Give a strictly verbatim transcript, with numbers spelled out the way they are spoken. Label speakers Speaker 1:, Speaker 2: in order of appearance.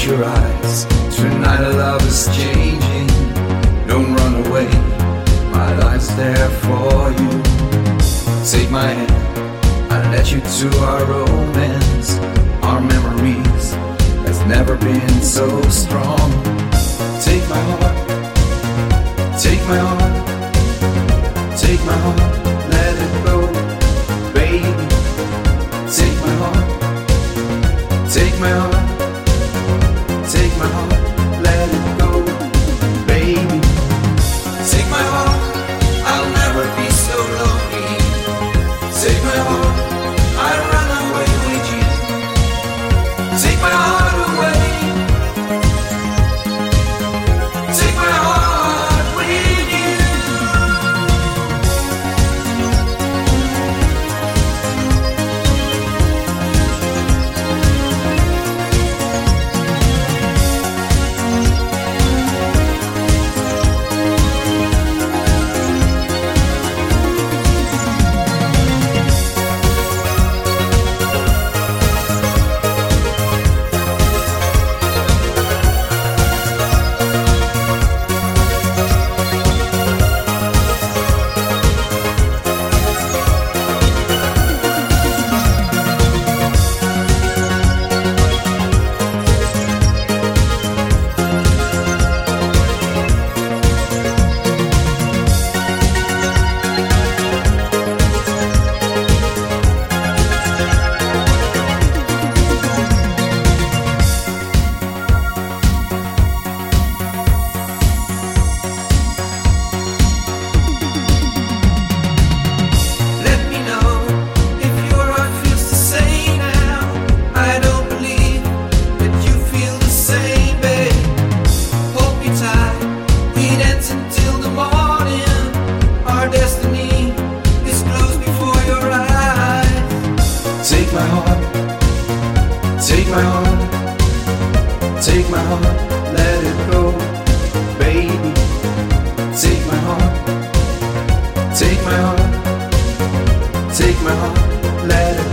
Speaker 1: close your eyes. Tonight our love is changing. Don't run away, my life's there for you. Take my hand, I'll let you to our romance. Our memories has never been so strong. Take my heart, take my heart, take my heart, let it go, baby. Take my heart, take my heart, take my heart, let it go, baby. Take my heart, I'll never be so lonely. Take my heart, I'll run away with you. Take my heart away. Take my heart with you. Take my heart, take my heart, let it go, baby. Take my heart, take my heart, take my heart, let it go.